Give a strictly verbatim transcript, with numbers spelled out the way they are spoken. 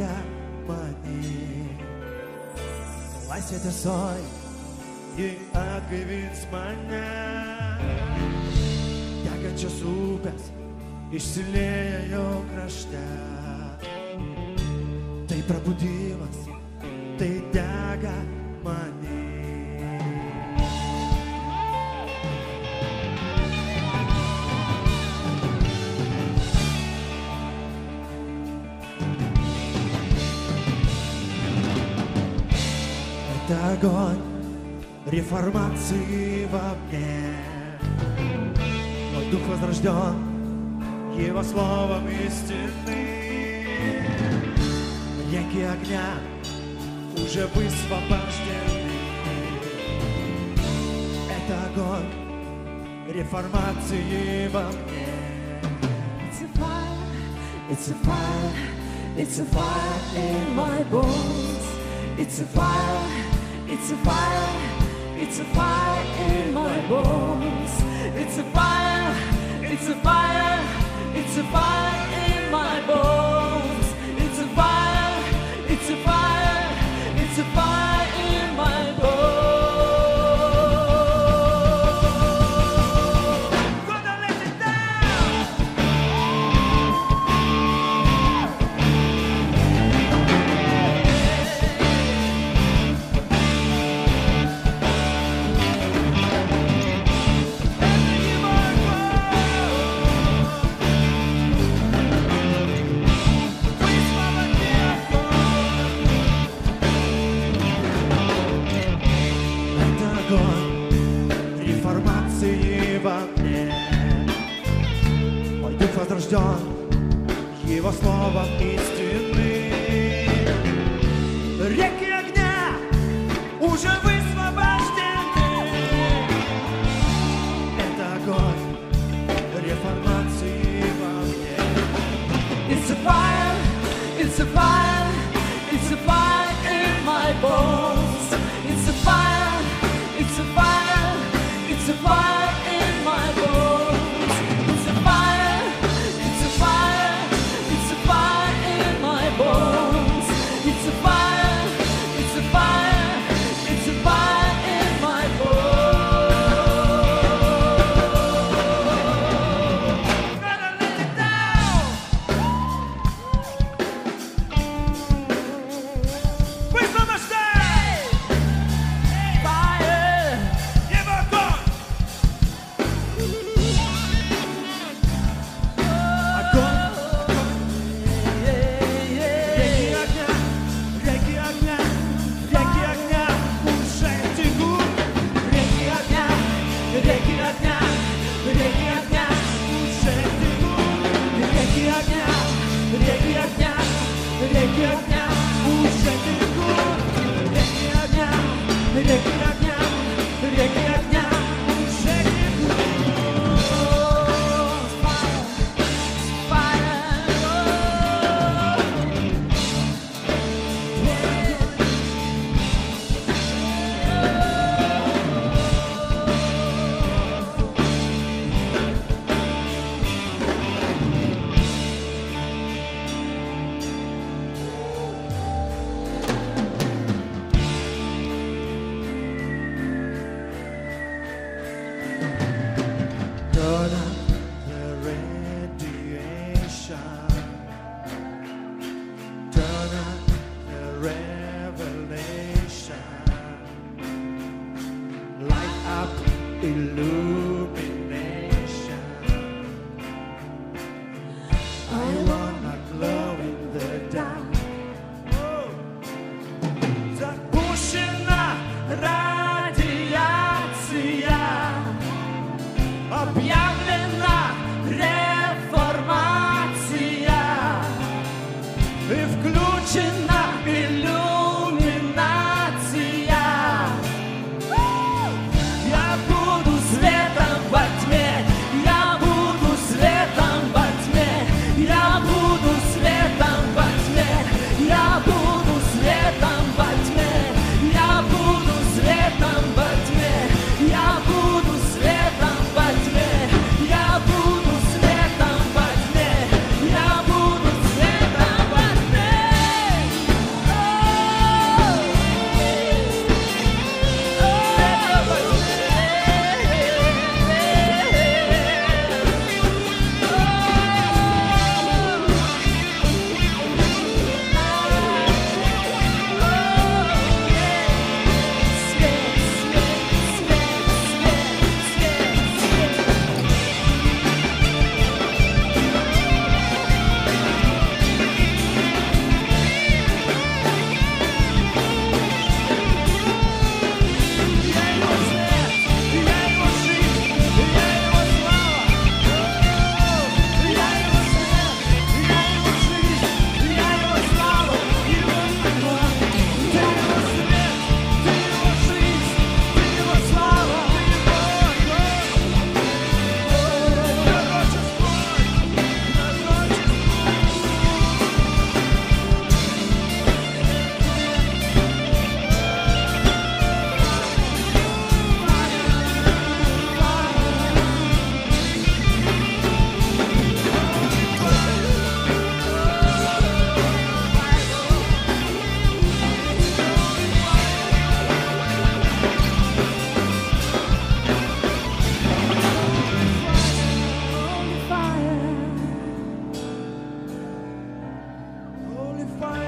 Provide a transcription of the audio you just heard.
mane. Laisvė tiesoj, ji atgaivins mane. Degančios upės išsilieja jo krašte. Tai prabudimas, tai dega mane. Это огонь реформации во мне. Мой дух возрожден Его словом истины. Реки огня уже высвобождены. Это огонь реформации во мне. It's a fire, it's a fire, it's a fire in my bones. It's a fire, it's a fire, it's a fire in my bones. It's a fire, it's a fire, it's a fire in my bones. It's a fire, it's a fire, it's a fire in my bones. Gonna let it down. Реформации во мне. Мой дух возрожден Его словом истины. Реки огня уже высвобождены. Это огонь реформации во мне. It's a fire, it's a fire, it's a fire in my bones. It's a fire, it's a fire, it's a fire in my bones. It's a fire, it's a fire, it's a fire in my bones. It's a fire, it's a fire, it's a fire in my bones. Gotta let it down. fire.